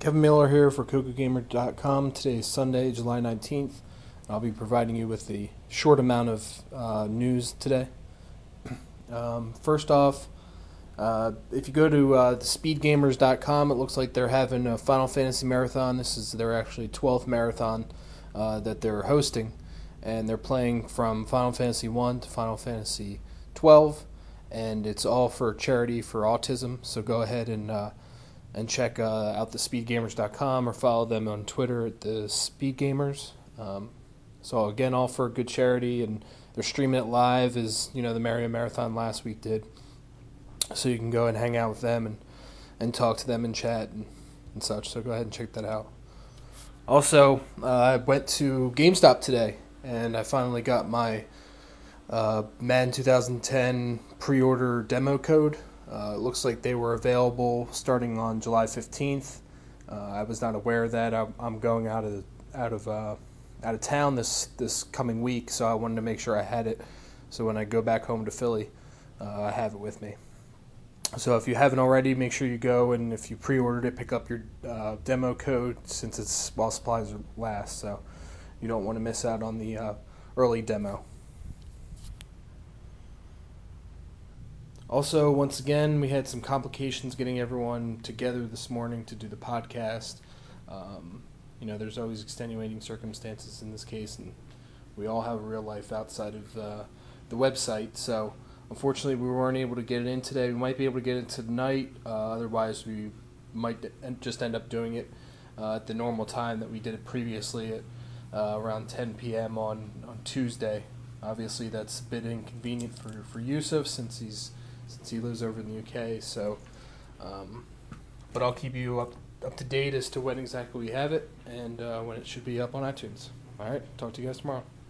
Kevin Miller here for CocoGamer.com. Today is Sunday, July 19th. I'll be providing you with the short amount of news today. First off, if you go to speedgamers.com, it looks like they're having a Final Fantasy Marathon. This is their actually 12th marathon that they're hosting, and they're playing from Final Fantasy 1 to Final Fantasy 12, and it's all for charity for autism, so go ahead and check out the speedgamers.com or follow them on Twitter at the speedgamers. So again, all for good charity, and they're streaming it live as the Mario Marathon last week did. So you can go and hang out with them and talk to them and chat and such. So go ahead and check that out. Also, I went to GameStop today, and I finally got my Madden 2010 pre-order demo code. It looks like they were available starting on July 15th. I was not aware of that. I'm going out of town this coming week, so I wanted to make sure I had it. So when I go back home to Philly, I have it with me. So if you haven't already, make sure you go, and if you pre-ordered it, pick up your demo code since it's while supplies last. So you don't want to miss out on the early demo. Also, once again, we had some complications getting everyone together this morning to do the podcast. There's always extenuating circumstances in this case, and we all have a real life outside of the website. So, unfortunately, we weren't able to get it in today. We might be able to get it tonight. Otherwise, we might just end up doing it at the normal time that we did it previously at around 10 p.m. on Tuesday. Obviously, that's a bit inconvenient for Yusuf since he lives over in the UK. So, but I'll keep you up to date as to when exactly we have it and when it should be up on iTunes. All right, talk to you guys tomorrow.